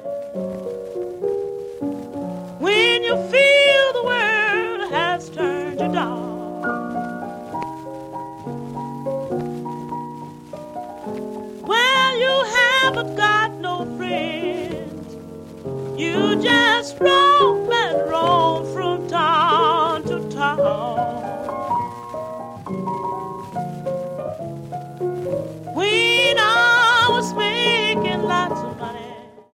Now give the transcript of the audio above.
When you feel the world has turned you dark, when you haven't got no friends, you just run.